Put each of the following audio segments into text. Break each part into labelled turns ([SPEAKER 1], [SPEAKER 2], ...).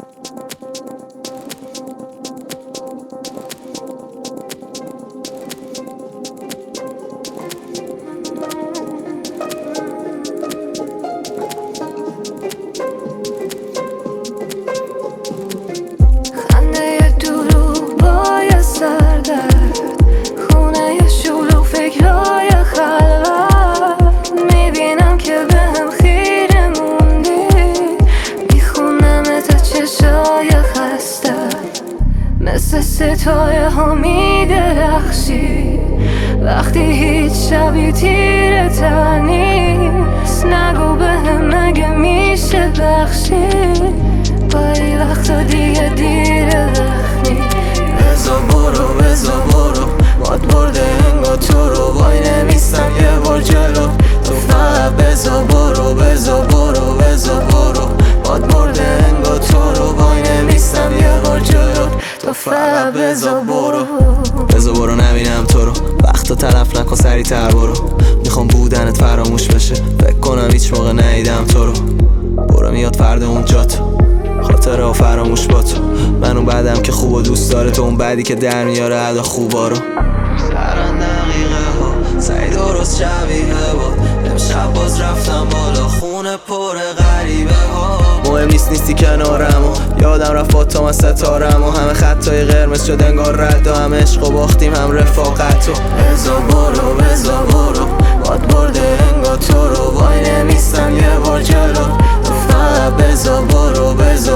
[SPEAKER 1] مثل ستاره ها می درخشی وقتی هیچ شبی تیره تر نیست. نگو بهم مگه میشه بخشی ولی وقتا دیگه دیره وقتی بزا برو ماد برده انگار تو رو وای نمیستم یه بار جلو تو فقط بزا برو ماد برده انگار تو رو وای نمیستم یه بار جلو تو فقط بزا
[SPEAKER 2] برو نبینم تو رو وقتا تلف نکن سریع تر برو میخوام بودنت فراموش بشه فکر کنم هیچ موقع ندیدم تو رو برو میاد فردا اونجا تو خاطره ها فراموش با تو من اون بعدم که خوب و دوست داره تو اون بعدی که در میاره ادا خوبا رو سرن دقیقه ها سعی درست شبیه بود امشب باز رفتم بالا خونه پر غریبه ها مهم نیستی کنارم و یادم رفت با تو من ستارم و همه خطای قرمز شد انگار رد و هم عشق و باختیم هم رفاقت و
[SPEAKER 1] بزا برو باد برده انگار تو رو وای نمیستم یه بار جلو تو فقط بزا برو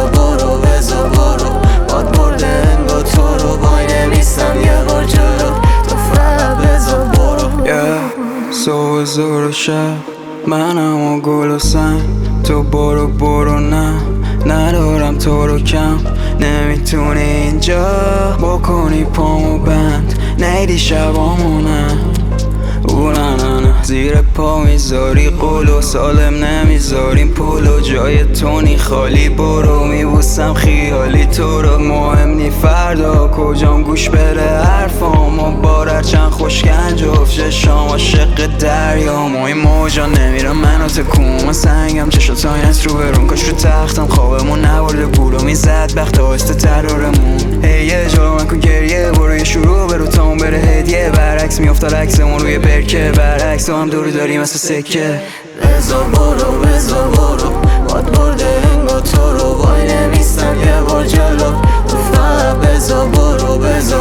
[SPEAKER 1] باد برده انگار تو رو وای نمیستم یه بار جلو تو فقط بزا برو
[SPEAKER 3] صبح زور و شب منم و گل و سنگ تو برو نه ندارم تو رو کم نمیتونی اینجا بکنی پامو بند نیدی شبامونم نه زیر پا میذاری قلو سالم نمیذاریم پولو جای تونی خالی برو میبوسم خیالی تو رو مهم نی فردا کجام گوش بره حرفامو بارر چند خوشگنج افشه شام عاشق دریام و این موجا نمیرم منو تکون سنگم چشات آینت رو برون کاش رو تختم خوابمون نبرده گولو میزد بخت آسته ترارمون یه جا من کن گریه برو یه شروع برو تا اون بره هدیه برعکس میافتاد عکسمون روی برکه برعکس هم دور داریم مثل سکه
[SPEAKER 1] بزا برو باد برده انگار تو رو وای نمیستم یه بار جلو تو فقط بزا برو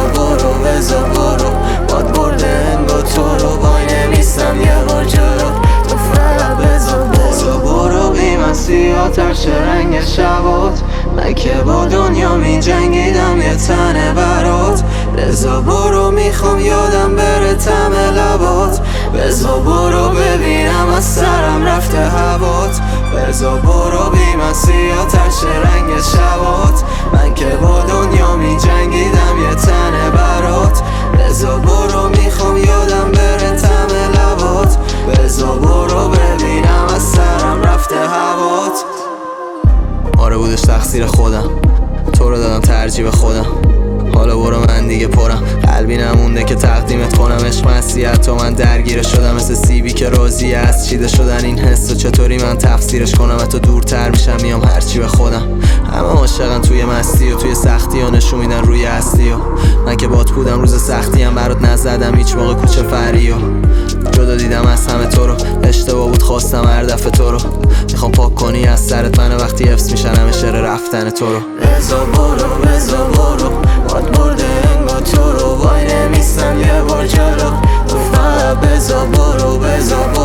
[SPEAKER 1] باد برده انگار تو رو وای نمیستم یه بار جلو تو فقط بزا برو بی من سیاه‌تر چه رنگ شبات من که با دنیا می جنگیدم یه تنه برات بزا برو میخوام یادم بره طعم لبات بزا برو ببینم از سرم رفته هوات بزا برو بی من سیاه‌تر چه رنگ شبات من که با دنیا می جنگیدم یه تنه برات بزا برو میخوام یادم بره طعم لبات بزا برو ببینم از سرم رفته هوات
[SPEAKER 2] آره بودش تقصیر خودم تو رو دادم ترجیح به خودم حالا برو من دیگه پرم قلبی نمونده که تقدیمت کنم عشق مسیحت تو من درگیر شدم مثل سیبی که راضیه از چیده شدن این حس و چطوری من تفسیرش کنم حتی دورتر میشم میام هرچی به خودم همه عاشقن توی مستی و توی سختی و نشون میدن روی هستی و من که بات بودم روز سختی هم برات نزدم هیچ موقع کوچه فری و جدا دیدم از همه تو رو اشتباه بود خواستم هر دفعه تو رو میخوام پاک کنی از سرت منو وقتی حفظ میشن همه شعر رفتن تو رو
[SPEAKER 1] بزا برو باد برده انگار تو رو وای نمیستم یه بار جلو تو فقط بزا برو